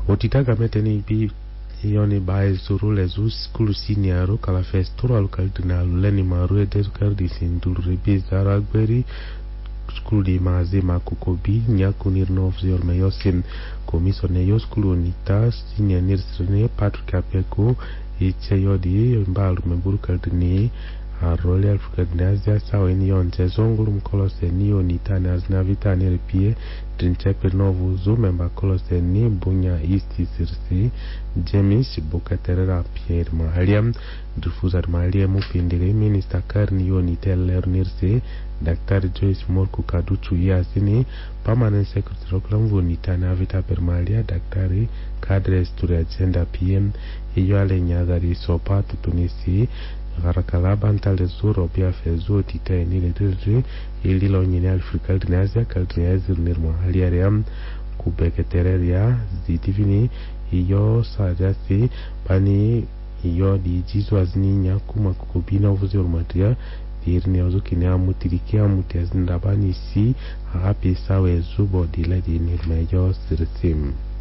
otitaka meteni bi yoni bae suru lezu skulu siniaro kala festuro alukaldina leni maru edeskardi sinduri bizara gberi skulu di mazima kukobi nyakunir novzior meyosin komisone yo skulu unitas sinyanir srene Patrick Apeko icheyo di mbalu memburu kaldini arole alfukadinazia sawa ini yonche zongulu mkolose ni unitani azinavitani ripie trinchepe novu zumemba kolose ni bunya isti sirsi James Bukaterera Pierre Mahaliam Drufuzar Mahaliam upindire Minister Karni Yonitel Lernirse Dr. Joyce Morku Kaduchu Yasini Permanent Secretary Oklamvu Nitana Avita Permalia Dr. Kadre Sturi Agenda PM Iyale Nyadari Sopat Tunisi Garakalaba Ntale Zuro Pia Fezo Tita Enile Tirri Ililo Nyine Alfrikal Dinazia Kaldinazir Nirmahaliariam Kubeketereria Zitivini iyo sajasi pani iyo di jizu azninya kuma kukubina uvuzi urumatia dirni azuki ya mutirikia mutiazindabani si hapi sawe zubo dila di nirmeyo sirisim.